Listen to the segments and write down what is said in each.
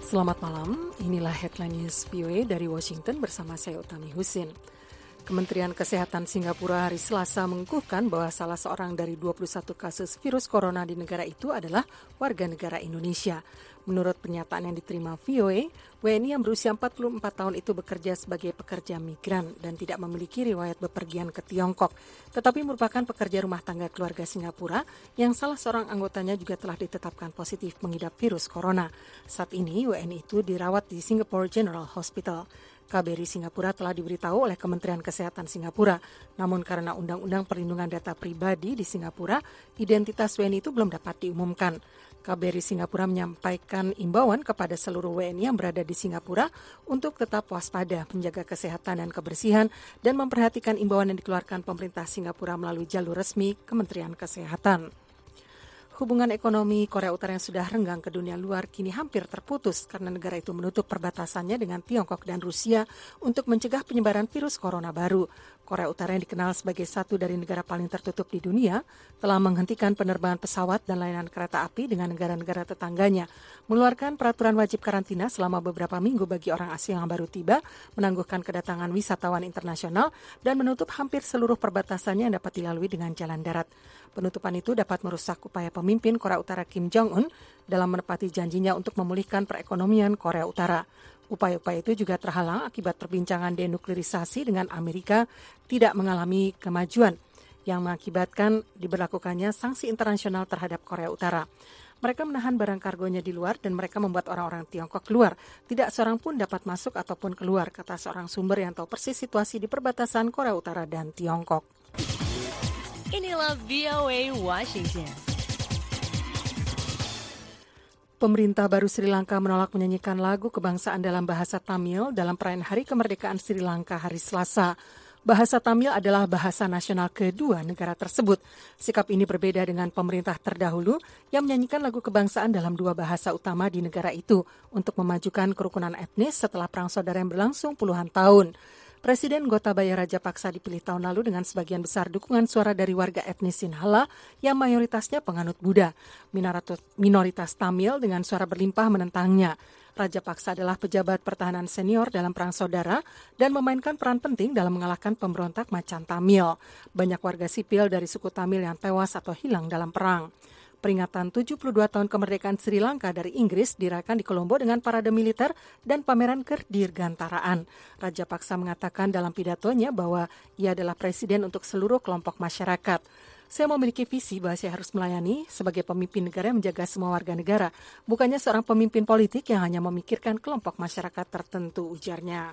Selamat malam, inilah Headline News VOA dari Washington bersama saya Utami Husin. Kementerian Kesehatan Singapura hari Selasa mengukuhkan bahwa salah seorang dari 21 kasus virus corona di negara itu adalah warga negara Indonesia. Menurut pernyataan yang diterima VOA, WNI yang berusia 44 tahun itu bekerja sebagai pekerja migran dan tidak memiliki riwayat bepergian ke Tiongkok, tetapi merupakan pekerja rumah tangga keluarga Singapura yang salah seorang anggotanya juga telah ditetapkan positif mengidap virus corona. Saat ini WNI itu dirawat di Singapore General Hospital. KBRI Singapura telah diberitahu oleh Kementerian Kesehatan Singapura. Namun karena Undang-Undang Perlindungan Data Pribadi di Singapura, identitas WNI itu belum dapat diumumkan. KBRI Singapura menyampaikan imbauan kepada seluruh WNI yang berada di Singapura untuk tetap waspada, menjaga kesehatan dan kebersihan, dan memperhatikan imbauan yang dikeluarkan pemerintah Singapura melalui jalur resmi Kementerian Kesehatan. Hubungan ekonomi Korea Utara yang sudah renggang ke dunia luar kini hampir terputus karena negara itu menutup perbatasannya dengan Tiongkok dan Rusia untuk mencegah penyebaran virus corona baru. Korea Utara yang dikenal sebagai satu dari negara paling tertutup di dunia telah menghentikan penerbangan pesawat dan layanan kereta api dengan negara-negara tetangganya, mengeluarkan peraturan wajib karantina selama beberapa minggu bagi orang asing yang baru tiba, menangguhkan kedatangan wisatawan internasional, dan menutup hampir seluruh perbatasannya yang dapat dilalui dengan jalan darat. Penutupan itu dapat merusak upaya pemimpin Korea Utara Kim Jong-un dalam menepati janjinya untuk memulihkan perekonomian Korea Utara. Upaya-upaya itu juga terhalang akibat perbincangan denuklirisasi dengan Amerika tidak mengalami kemajuan yang mengakibatkan diberlakukannya sanksi internasional terhadap Korea Utara. Mereka menahan barang kargonya di luar dan mereka membuat orang-orang Tiongkok keluar. Tidak seorang pun dapat masuk ataupun keluar, kata seorang sumber yang tahu persis situasi di perbatasan Korea Utara dan Tiongkok. Inilah VOA Washington. Pemerintah baru Sri Lanka menolak menyanyikan lagu kebangsaan dalam bahasa Tamil dalam perayaan Hari Kemerdekaan Sri Lanka hari Selasa. Bahasa Tamil adalah bahasa nasional kedua negara tersebut. Sikap ini berbeda dengan pemerintah terdahulu yang menyanyikan lagu kebangsaan dalam dua bahasa utama di negara itu untuk memajukan kerukunan etnis setelah perang saudara yang berlangsung puluhan tahun. Presiden Gotabaya Rajapaksa dipilih tahun lalu dengan sebagian besar dukungan suara dari warga etnis Sinhala yang mayoritasnya penganut Buddha. Minoritas Tamil dengan suara berlimpah menentangnya. Rajapaksa adalah pejabat pertahanan senior dalam perang saudara dan memainkan peran penting dalam mengalahkan pemberontak Macan Tamil. Banyak warga sipil dari suku Tamil yang tewas atau hilang dalam perang. Peringatan 72 tahun kemerdekaan Sri Lanka dari Inggris dirayakan di Colombo dengan parade militer dan pameran kedirgantaraan. Rajapaksa mengatakan dalam pidatonya bahwa ia adalah presiden untuk seluruh kelompok masyarakat. Saya memiliki visi bahwa saya harus melayani sebagai pemimpin negara yang menjaga semua warga negara, bukannya seorang pemimpin politik yang hanya memikirkan kelompok masyarakat tertentu, ujarnya.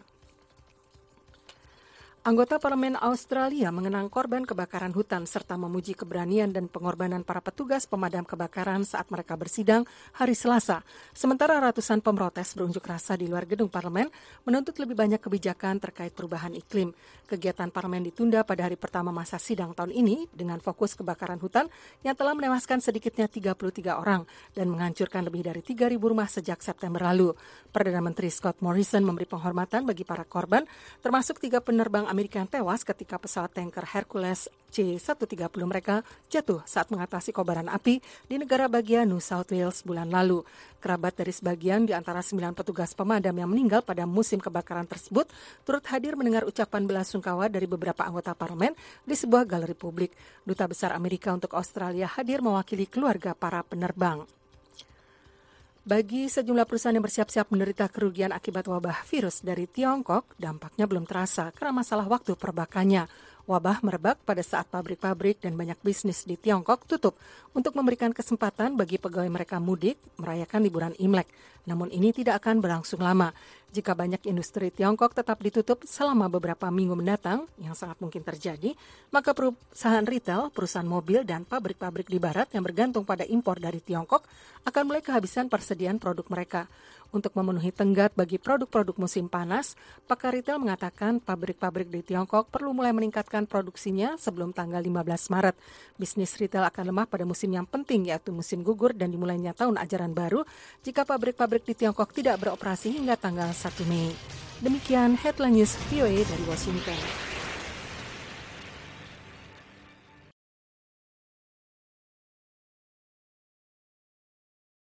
Anggota Parlemen Australia mengenang korban kebakaran hutan serta memuji keberanian dan pengorbanan para petugas pemadam kebakaran saat mereka bersidang hari Selasa. Sementara ratusan pemrotes berunjuk rasa di luar gedung parlemen menuntut lebih banyak kebijakan terkait perubahan iklim. Kegiatan parlemen ditunda pada hari pertama masa sidang tahun ini dengan fokus kebakaran hutan yang telah menewaskan sedikitnya 33 orang dan menghancurkan lebih dari 3.000 rumah sejak September lalu. Perdana Menteri Scott Morrison memberi penghormatan bagi para korban, termasuk 3 penerbang Amerika yang tewas ketika pesawat tanker Hercules C-130 mereka jatuh saat mengatasi kobaran api di negara bagian New South Wales bulan lalu. Kerabat dari sebagian di antara 9 petugas pemadam yang meninggal pada musim kebakaran tersebut turut hadir mendengar ucapan belasungkawa dari beberapa anggota parlemen di sebuah galeri publik. Duta Besar Amerika untuk Australia hadir mewakili keluarga para penerbang. Bagi sejumlah perusahaan yang bersiap-siap menderita kerugian akibat wabah virus dari Tiongkok, dampaknya belum terasa karena masalah waktu perbakannya. Wabah merebak pada saat pabrik-pabrik dan banyak bisnis di Tiongkok tutup untuk memberikan kesempatan bagi pegawai mereka mudik merayakan liburan Imlek. Namun ini tidak akan berlangsung lama. Jika banyak industri Tiongkok tetap ditutup selama beberapa minggu mendatang, yang sangat mungkin terjadi, maka perusahaan retail, perusahaan mobil, dan pabrik-pabrik di barat yang bergantung pada impor dari Tiongkok akan mulai kehabisan persediaan produk mereka. Untuk memenuhi tenggat bagi produk-produk musim panas, pakar retail mengatakan pabrik-pabrik di Tiongkok perlu mulai meningkatkan produksinya sebelum tanggal 15 Maret. Bisnis retail akan lemah pada musim yang penting, yaitu musim gugur dan dimulainya tahun ajaran baru jika pabrik-pabrik di Tiongkok tidak beroperasi hingga tanggal 1 Mei. Demikian Headline News VOA dari Washington.